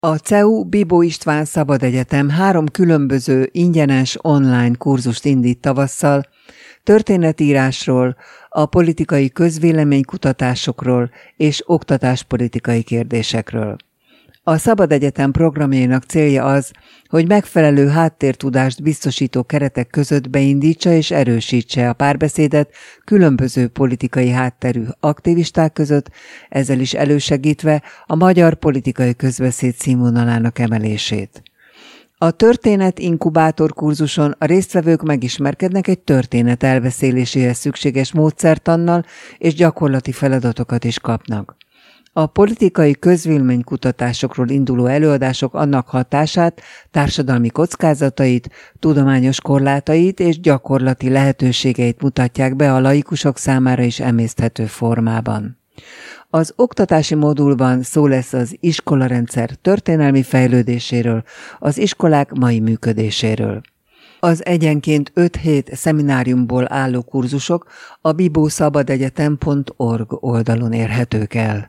A CEU Bibó István Szabad Egyetem 3 különböző ingyenes online kurzust indít tavasszal, történetírásról, a politikai közvéleménykutatásokról és oktatáspolitikai kérdésekről. A Szabad Egyetem programjainak célja az, hogy megfelelő háttértudást biztosító keretek között beindítsa és erősítse a párbeszédet különböző politikai hátterű aktivisták között, ezzel is elősegítve a magyar politikai közbeszéd színvonalának emelését. A történet inkubátor kurzuson a résztvevők megismerkednek egy történet elbeszéléséhez szükséges módszertannal, és gyakorlati feladatokat is kapnak. A politikai közvéleménykutatásokról induló előadások annak hatását, társadalmi kockázatait, tudományos korlátait és gyakorlati lehetőségeit mutatják be a laikusok számára is emészthető formában. Az oktatási modulban szó lesz az iskolarendszer történelmi fejlődéséről, az iskolák mai működéséről. Az egyenként 5 hét szemináriumból álló kurzusok a bibószabadegyetem.org oldalon érhetők el.